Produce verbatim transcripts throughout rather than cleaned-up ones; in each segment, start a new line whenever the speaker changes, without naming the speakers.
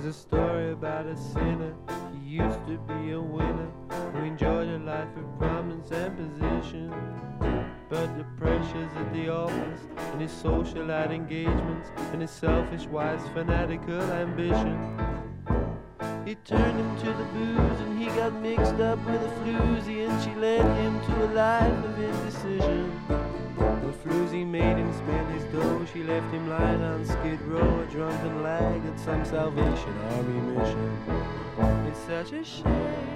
a story about a sinner. He used to be a winner who enjoyed a life of prominence and position. But the pressures at the office and his socialite engagements and his selfish, wise, fanatical ambition, it turned him to the booze, and he got mixed up with a floozy, and she led him to a life of indecision. The floozy made him spend his dough. She left him lying on Skid Row, a drunken lag at some Salvation Army mission. It's such a shame.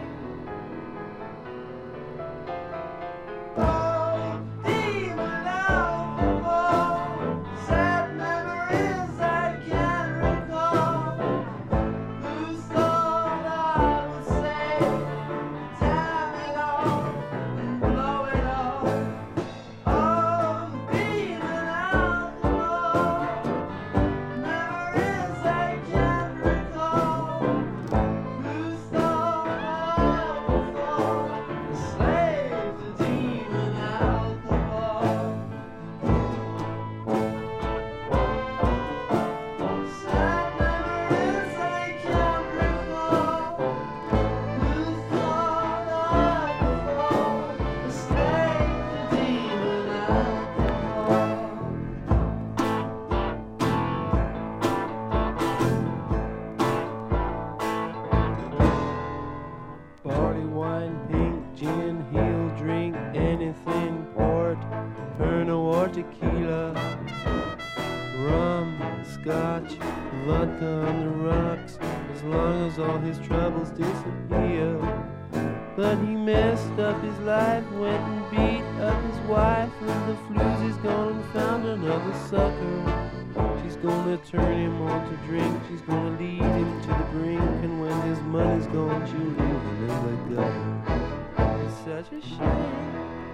Tequila, rum, scotch, vodka on the rocks, as long as all his troubles disappear. But he messed up his life, went and beat up his wife, and the floozy's gone and found another sucker. She's gonna turn him on to drink, she's gonna lead him to the brink, and when his money's gone, she'll leave him in the gutter. It's such a shame.